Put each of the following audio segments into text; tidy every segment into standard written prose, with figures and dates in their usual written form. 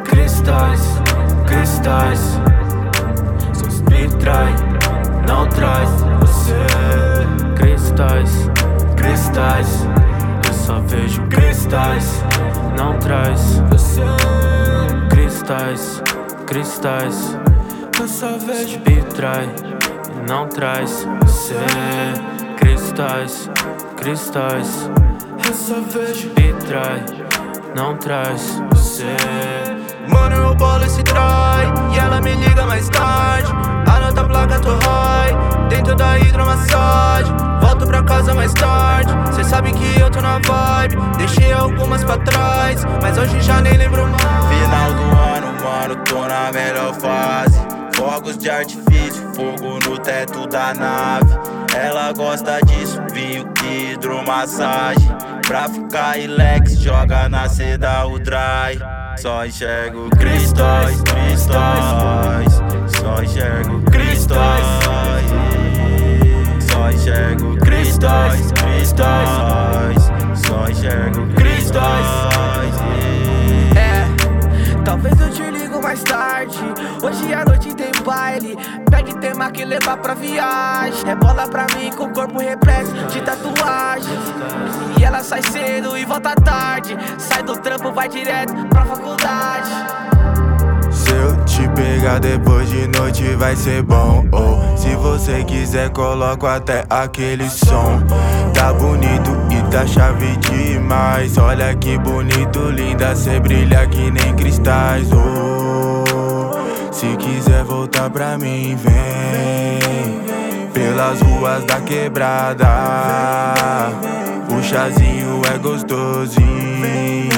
cristais, cristais. Só me trai, não traz você. Cristais, cristais. Eu só vejo cristais, não traz você. Cristais, cristais. Eu só vejo me trai e não traz você. Cristais, cristais. Eu só vejo me trai, não traz você. Mano, eu bolo esse trai e ela me liga mais tarde. Anota a placa do high dentro da hidromassagem. Volto pra casa mais tarde. Cê sabe que eu tô na vibe. Deixei algumas pra trás, mas hoje já nem lembro mais. Final do ano, mano, tô na melhor fase. Fogos de artifício, fogo no teto da nave. Ela gosta disso, vinho, hidromassagem. Pra ficar relax, joga na seda o dry. Só enxergo cristais, cristais. Só enxergo cristais. Só enxergo cristais, cristais. Só enxergo cristais. Talvez eu te ligo mais tarde. Hoje à noite tem baile. Pede tema que levar pra viagem. Rebola pra mim com o corpo repleto de tatuagem. E ela sai cedo e volta tarde. Sai do trampo, vai direto pra faculdade. Se eu te pegar depois de noite vai ser bom. Oh, se você quiser coloco até aquele som. Tá bonito e tá chave demais. Olha que bonito, linda, cê brilha que nem cristais. Oh, se quiser voltar pra mim, vem pelas ruas da quebrada. O chazinho é gostosinho.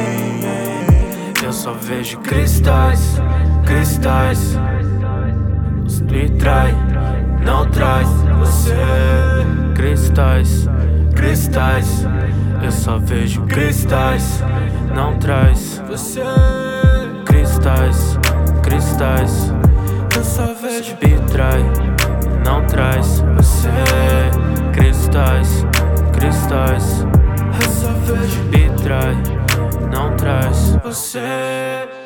Eu só vejo cristais, cristais. Me trai, não traz você. Cristais, cristais. Eu só vejo cristais, não traz você. Cristais, cristais. Eu só vejo me trai, não traz você. Cristais, cristais. Eu só vejo me trai, não traz você.